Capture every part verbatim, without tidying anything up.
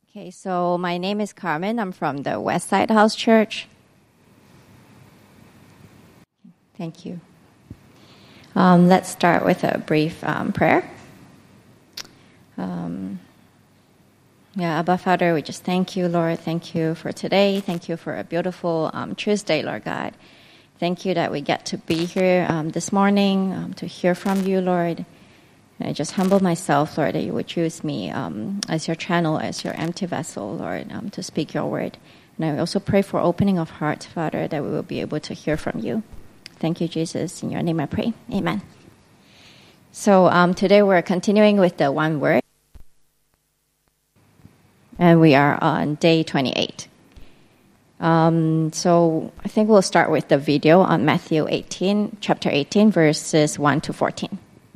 Okay, so my name is Carmen. I'm from the Westside House Church. Thank you. Um, let's start with a brief um, prayer. Um, yeah, Abba Father, we just thank you, Lord. Thank you for today. Thank you for a beautiful um, Tuesday, Lord God. Thank you that we get to be here um, this morning um, to hear from you, Lord. And I just humble myself, Lord, that you would choose me um, as your channel, as your empty vessel, Lord, um, to speak your word. And I also pray for opening of heart, Father, that we will be able to hear from you. Thank you, Jesus. In your name I pray. Amen. So um, today we're continuing with the one word. And we are on day twenty-eight. Um, so I think we'll start with the video on Matthew eighteen, chapter eighteen, verses one to fourteen.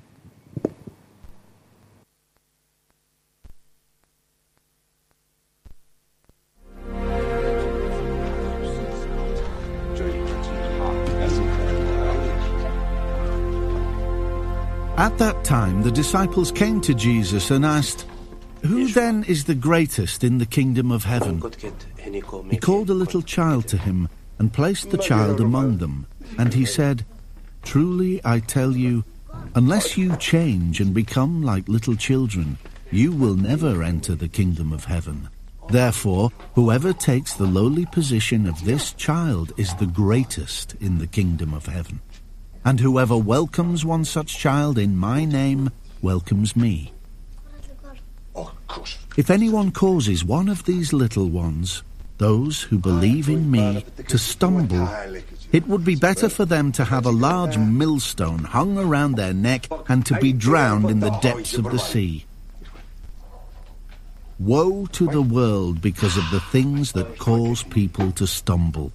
At that time, the disciples came to Jesus and asked, "Who then is the greatest in the kingdom of heaven?" He called a little child to him and placed the child among them. And he said, "Truly I tell you, unless you change and become like little children, you will never enter the kingdom of heaven. Therefore, whoever takes the lowly position of this child is the greatest in the kingdom of heaven. And whoever welcomes one such child in my name welcomes me. If anyone causes one of these little ones, those who believe in me, to stumble, it would be better for them to have a large millstone hung around their neck and to be drowned in the depths of the sea. Woe to the world because of the things that cause people to stumble.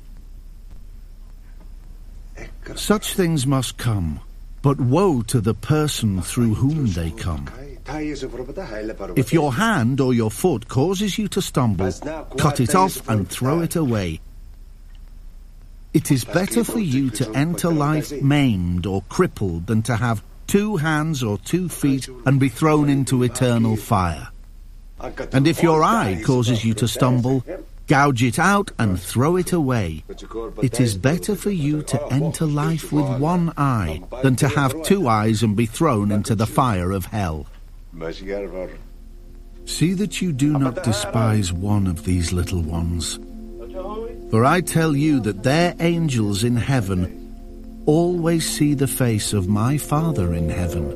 Such things must come, but woe to the person through whom they come. If your hand or your foot causes you to stumble, cut it off and throw it away. It is better for you to enter life maimed or crippled than to have two hands or two feet and be thrown into eternal fire. And if your eye causes you to stumble, gouge it out and throw it away. It is better for you to enter life with one eye than to have two eyes and be thrown into the fire of hell. See that you do not despise one of these little ones. For I tell you that their angels in heaven always see the face of my Father in heaven.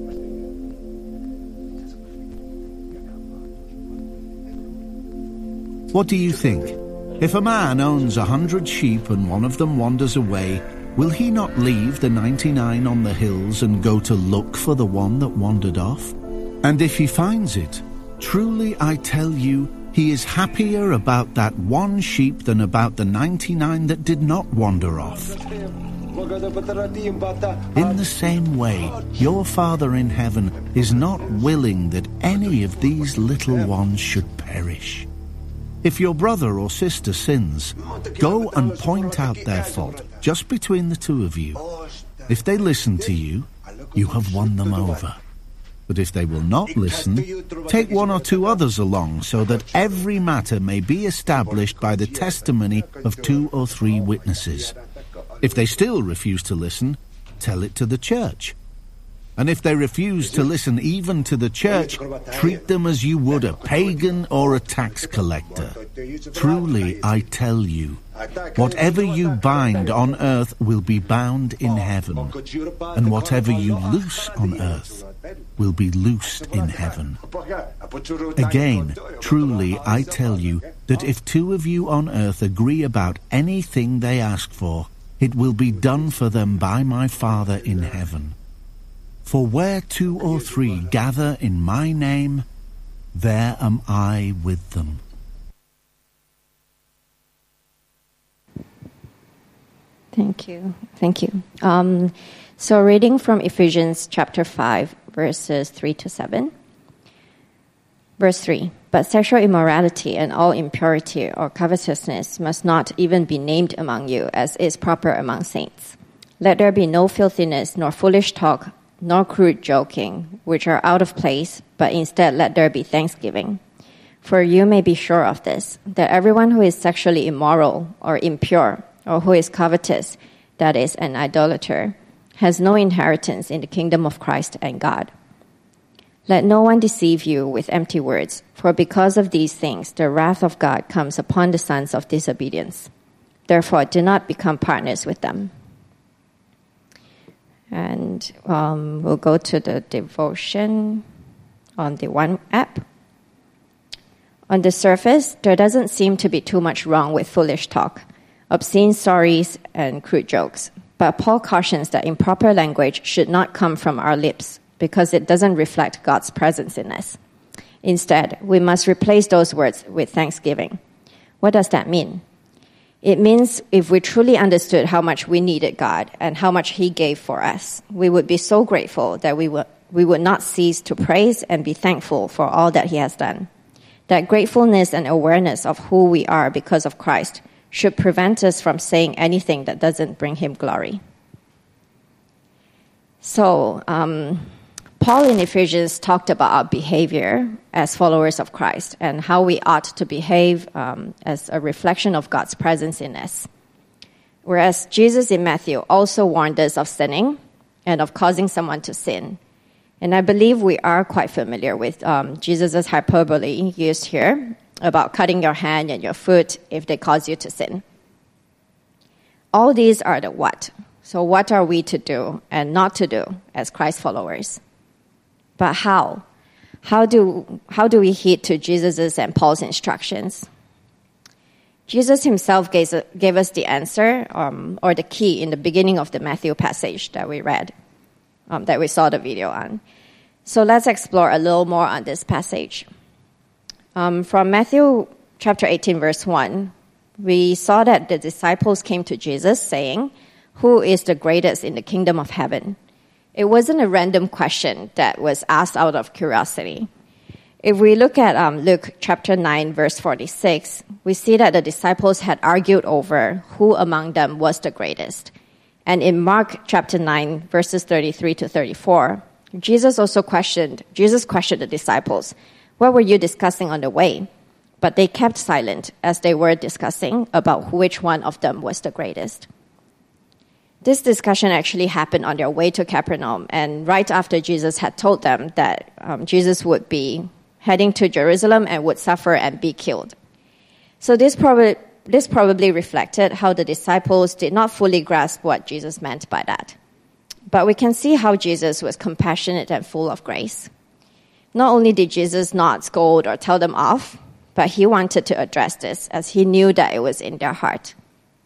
What do you think? If a man owns a hundred sheep and one of them wanders away, will he not leave the ninety-nine on the hills and go to look for the one that wandered off? And if he finds it, truly I tell you, he is happier about that one sheep than about the ninety-nine that did not wander off. In the same way, your Father in heaven is not willing that any of these little ones should perish. If your brother or sister sins, go and point out their fault, just between the two of you. If they listen to you, you have won them over. But if they will not listen, take one or two others along, so that every matter may be established by the testimony of two or three witnesses. If they still refuse to listen, tell it to the church. And if they refuse to listen even to the church, treat them as you would a pagan or a tax collector. Truly, I tell you, whatever you bind on earth will be bound in heaven, and whatever you loose on earth will be loosed in heaven. Again, truly, I tell you that if two of you on earth agree about anything they ask for, it will be done for them by my Father in heaven. For where two or three gather in my name, there am I with them. Thank you. Thank you. Um, so reading from Ephesians chapter five, verses three to seven. Verse three, but sexual immorality and all impurity or covetousness must not even be named among you, as is proper among saints. Let there be no filthiness, nor foolish talk, nor crude joking, which are out of place, but instead let there be thanksgiving. For you may be sure of this, that everyone who is sexually immoral or impure, or who is covetous, that is, an idolater, has no inheritance in the kingdom of Christ and God. Let no one deceive you with empty words, for because of these things the wrath of God comes upon the sons of disobedience. Therefore, do not become partners with them. And um, we'll go to the devotion on the One app. On the surface, there doesn't seem to be too much wrong with foolish talk, obscene stories, and crude jokes. But Paul cautions that improper language should not come from our lips because it doesn't reflect God's presence in us. Instead, we must replace those words with thanksgiving. What does that mean? It means if we truly understood how much we needed God and how much He gave for us, we would be so grateful that we would, we would not cease to praise and be thankful for all that He has done. That gratefulness and awareness of who we are because of Christ should prevent us from saying anything that doesn't bring Him glory. So, um, Paul in Ephesians talked about our behavior as followers of Christ and how we ought to behave um, as a reflection of God's presence in us. Whereas Jesus in Matthew also warned us of sinning and of causing someone to sin. And I believe we are quite familiar with um, Jesus' hyperbole used here about cutting your hand and your foot if they cause you to sin. All these are the what. So what are we to do and not to do as Christ followers? But how? How do, how do we heed to Jesus' and Paul's instructions? Jesus himself gave, gave us the answer um, or the key in the beginning of the Matthew passage that we read, um, that we saw the video on. So let's explore a little more on this passage. Um, from Matthew chapter eighteen, verse one, we saw that the disciples came to Jesus saying, "Who is the greatest in the kingdom of heaven?" It wasn't a random question that was asked out of curiosity. If we look at um, Luke chapter nine, verse forty-six, we see that the disciples had argued over who among them was the greatest. And in Mark chapter nine, verses thirty-three to thirty-four, Jesus also questioned, Jesus questioned the disciples, "What were you discussing on the way?" But they kept silent as they were discussing about which one of them was the greatest. This discussion actually happened on their way to Capernaum, and right after Jesus had told them that um, Jesus would be heading to Jerusalem and would suffer and be killed. So this probably, this probably reflected how the disciples did not fully grasp what Jesus meant by that. But we can see how Jesus was compassionate and full of grace. Not only did Jesus not scold or tell them off, but he wanted to address this as he knew that it was in their heart.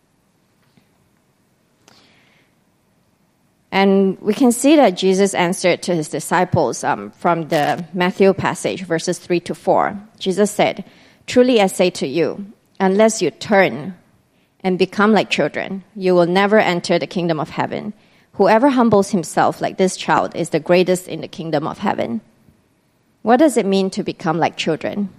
And we can see that Jesus answered to his disciples um, from the Matthew passage, verses three to four. Jesus said, "Truly I say to you, unless you turn and become like children, you will never enter the kingdom of heaven. Whoever humbles himself like this child is the greatest in the kingdom of heaven." What does it mean to become like children?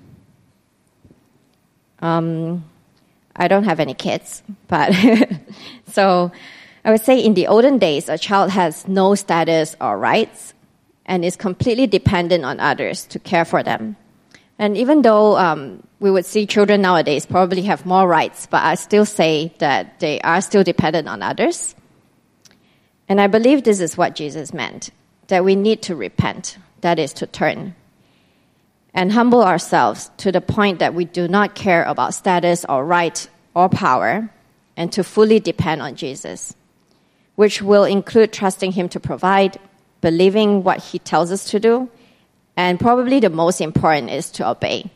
Um, I don't have any kids, but so I would say in the olden days, a child has no status or rights and is completely dependent on others to care for them. And even though um, we would see children nowadays probably have more rights, but I still say that they are still dependent on others. And I believe this is what Jesus meant, that we need to repent, that is to turn, and humble ourselves to the point that we do not care about status or right or power, and to fully depend on Jesus, which will include trusting him to provide, believing what he tells us to do, and probably the most important is to obey.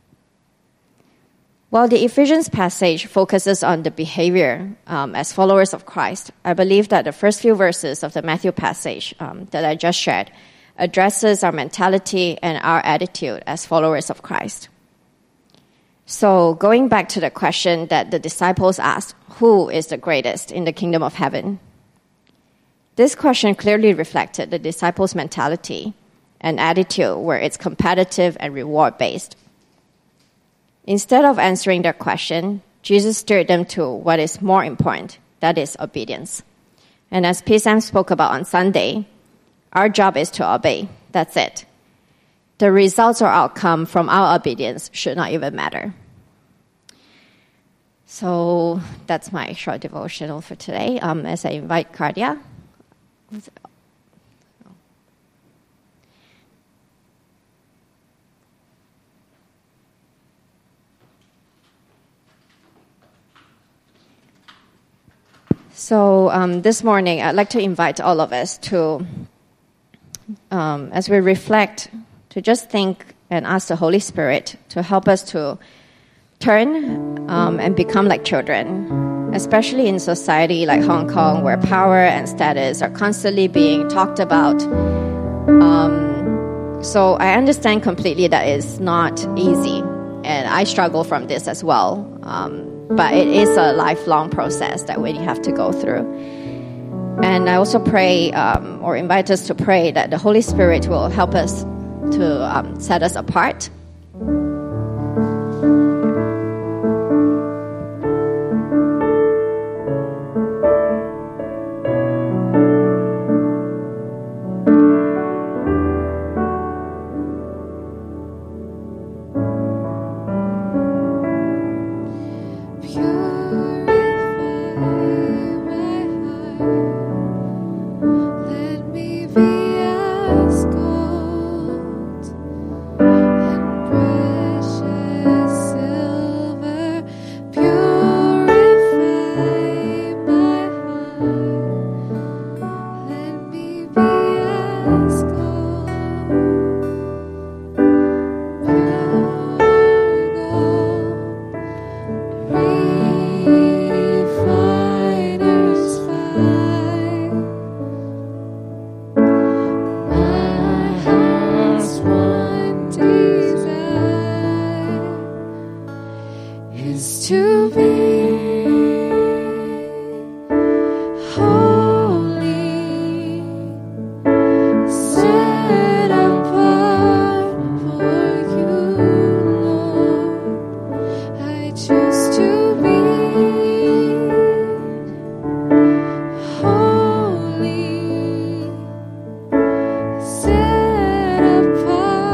While the Ephesians passage focuses on the behavior um, as followers of Christ, I believe that the first few verses of the Matthew passage um, that I just shared addresses our mentality and our attitude as followers of Christ. So going back to the question that the disciples asked, who is the greatest in the kingdom of heaven? This question clearly reflected the disciples' mentality and attitude where it's competitive and reward-based. Instead of answering their question, Jesus steered them to what is more important, that is obedience. And as P. Sam spoke about on Sunday, our job is to obey. That's it. the results or outcome from our obedience should not even matter. So that's my short devotional for today. Um, as I invite Cardia. So um, this morning, I'd like to invite all of us to, um, as we reflect, to just think and ask the Holy Spirit to help us to turn um, and become like children, especially in society like Hong Kong, where power and status are constantly being talked about. Um, so I understand completely that it's not easy, and I struggle from this as well. Um, but it is a lifelong process that we have to go through. And I also pray, um, or invite us to pray, that the Holy Spirit will help us to um, set us apart.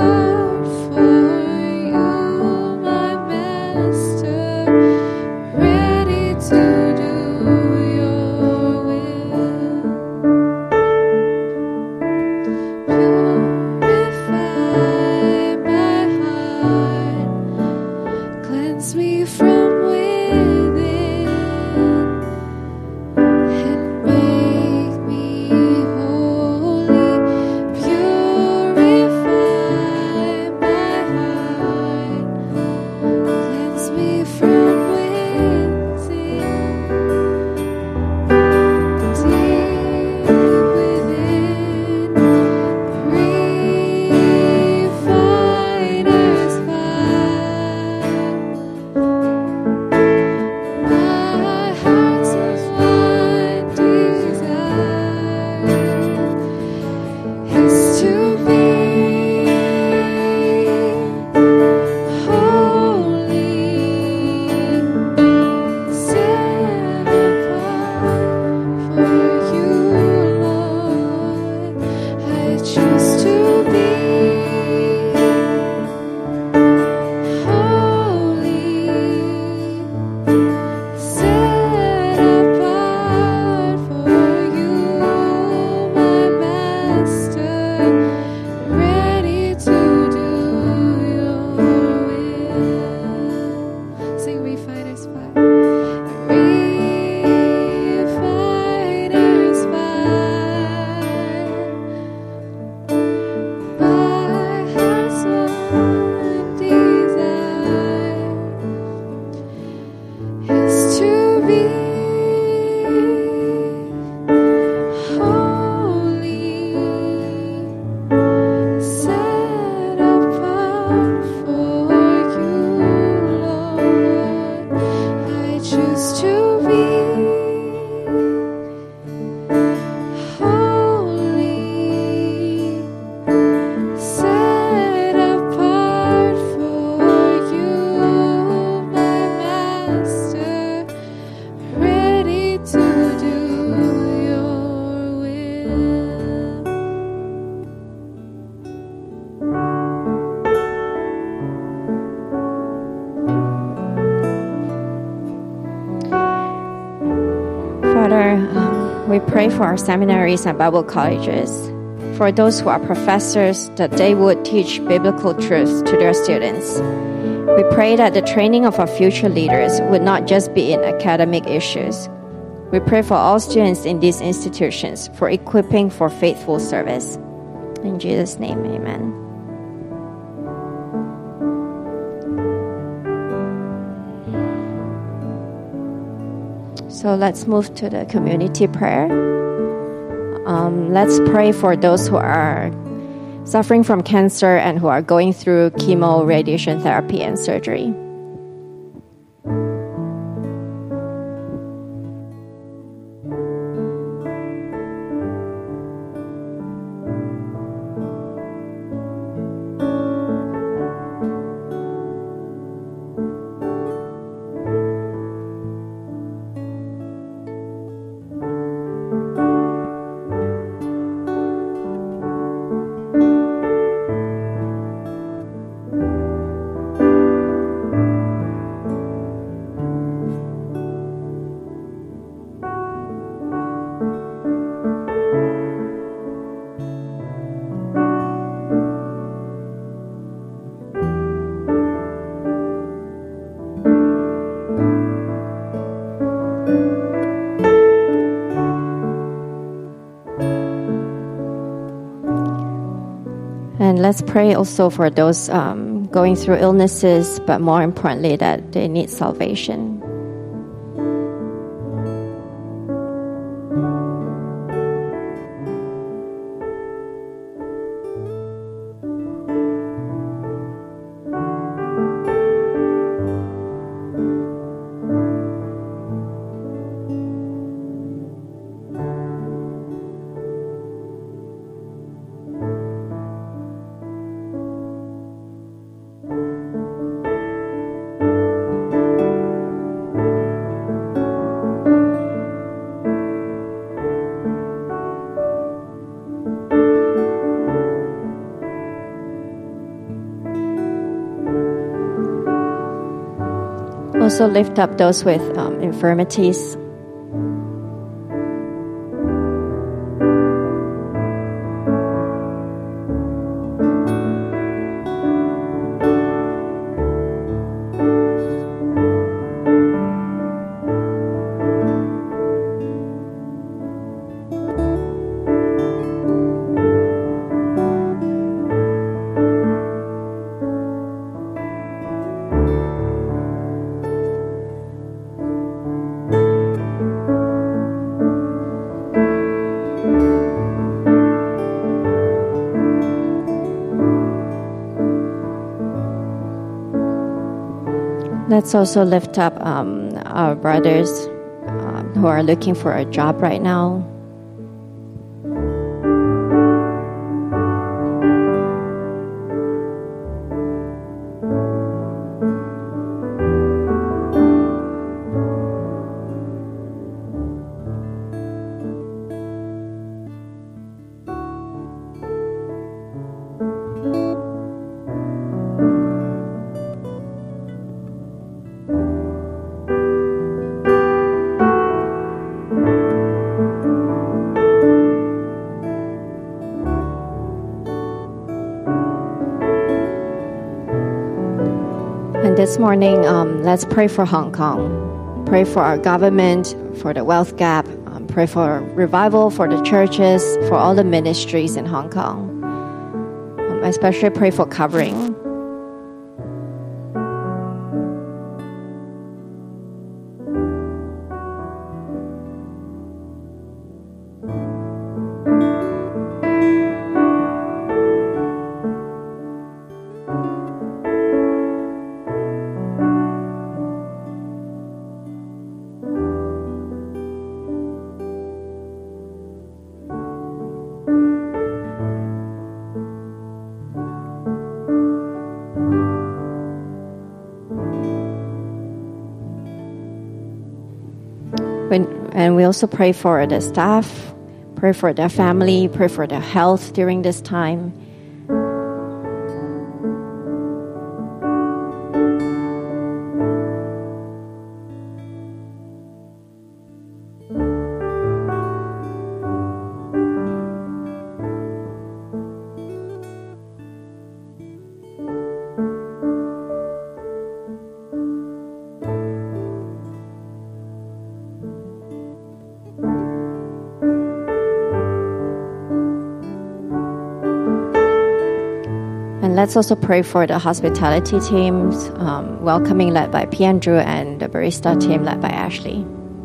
Rain We pray for our seminaries and Bible colleges, for those who are professors, that they would teach biblical truths to their students. We pray that the training of our future leaders would not just be in academic issues. We pray for all students in these institutions for equipping for faithful service. In Jesus' name, amen. So let's move to the community prayer. Um, let's pray for those who are suffering from cancer and who are going through chemo, radiation therapy, and surgery. And let's pray also for those um, going through illnesses, but more importantly, that they need salvation. Also lift up those with um, infirmities. Let's also lift up um, our brothers um, who are looking for a job right now. This morning, um, let's pray for Hong Kong. Pray for our government, for the wealth gap. Um, pray for revival for the churches, for all the ministries in Hong Kong. Um, especially pray for covering. And we also pray for the staff, pray for their family, pray for their health during this time. let's also pray for the hospitality teams, um, welcoming led by P. Andrew, and the barista team led by Ashley.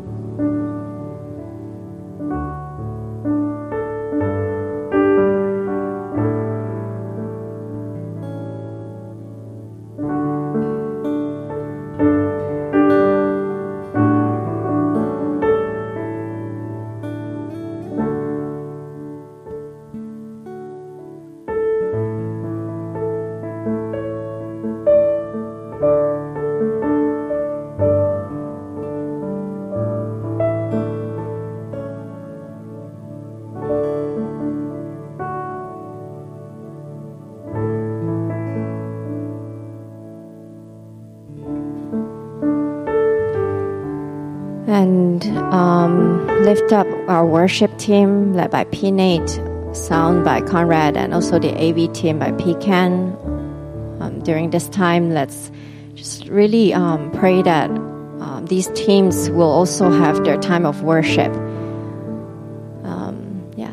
And um, lift up our worship team led by P. Nate, sound by Conrad, and also the A V team by P. Ken. Um, during this time, let's just really um, pray that um, these teams will also have their time of worship. Um, yeah.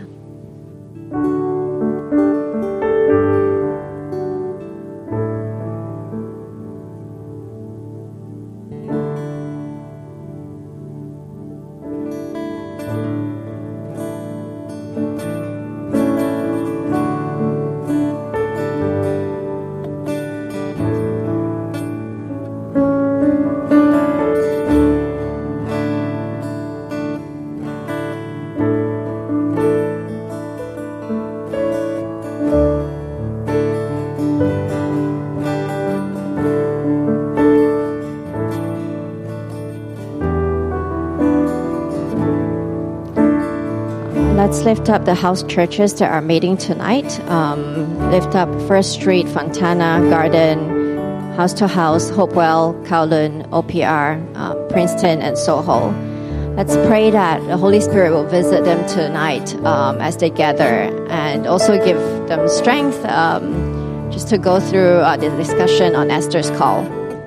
Let's lift up the house churches that are meeting tonight. Um, lift up First Street, Fontana, Garden, House to House, Hopewell, Kowloon, O P R, um, Princeton, and Soho. Let's pray that the Holy Spirit will visit them tonight um, as they gather, and also give them strength um, just to go through uh, the discussion on Esther's call.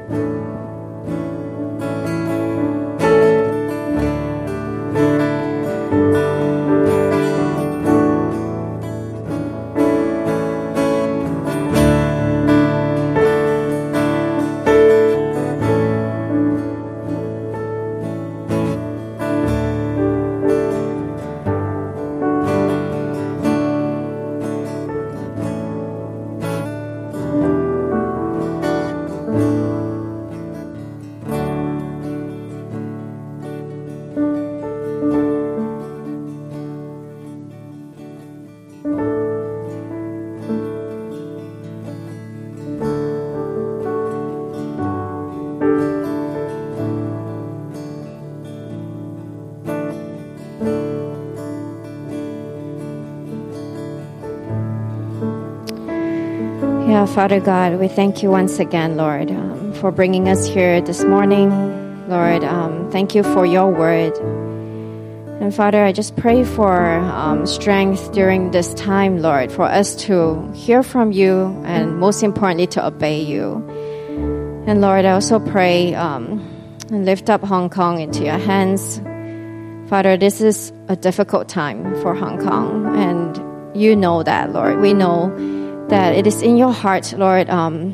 Yeah, Father God, we thank you once again, Lord, um, for bringing us here this morning. Lord, um, thank you for your word. And Father, I just pray for um, strength during this time, Lord, for us to hear from you and most importantly, to obey you. And Lord, I also pray um, and lift up Hong Kong into your hands. Father, this is a difficult time for Hong Kong, and you know that, Lord. We know that it is in your heart, Lord, um,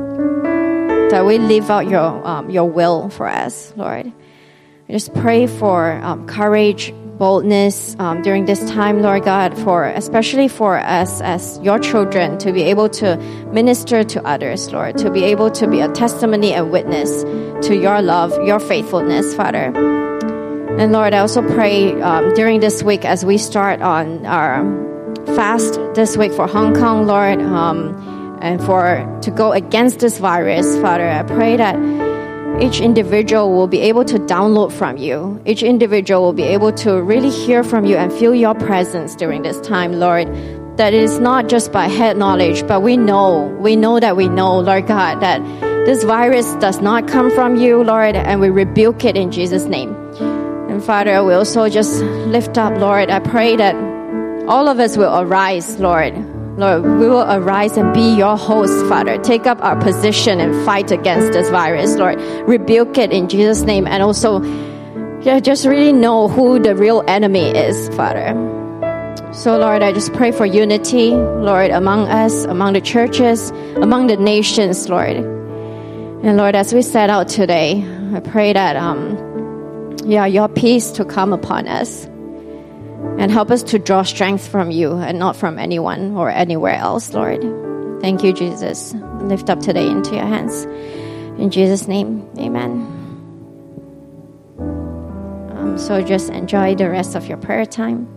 that we live out your um, your will for us, Lord. I just pray for um, courage, boldness um, during this time, Lord God, for especially for us as your children to be able to minister to others, Lord, to be able to be a testimony and witness to your love, your faithfulness, Father. And Lord, I also pray um, during this week as we start on our fast this week for Hong Kong, Lord, um, and for to go against this virus, Father, I pray that each individual will be able to download from you. Each individual will be able to really hear from you and feel your presence during this time, Lord. That it is not just by head knowledge, but we know, we know that we know, Lord God, that this virus does not come from you, Lord, and we rebuke it in Jesus' name. And Father, we also just lift up, Lord, I pray that all of us will arise, Lord. Lord, we will arise and be your host, Father. Take up our position and fight against this virus, Lord. Rebuke it in Jesus' name. And also, yeah, just really know who the real enemy is, Father. So, Lord, I just pray for unity, Lord, among us, among the churches, among the nations, Lord. And, Lord, as we set out today, I pray that, um, yeah, your peace to come upon us and help us to draw strength from you and not from anyone or anywhere else, Lord. Thank you, Jesus. Lift up today into your hands. In Jesus' name, amen. Um, so just enjoy the rest of your prayer time.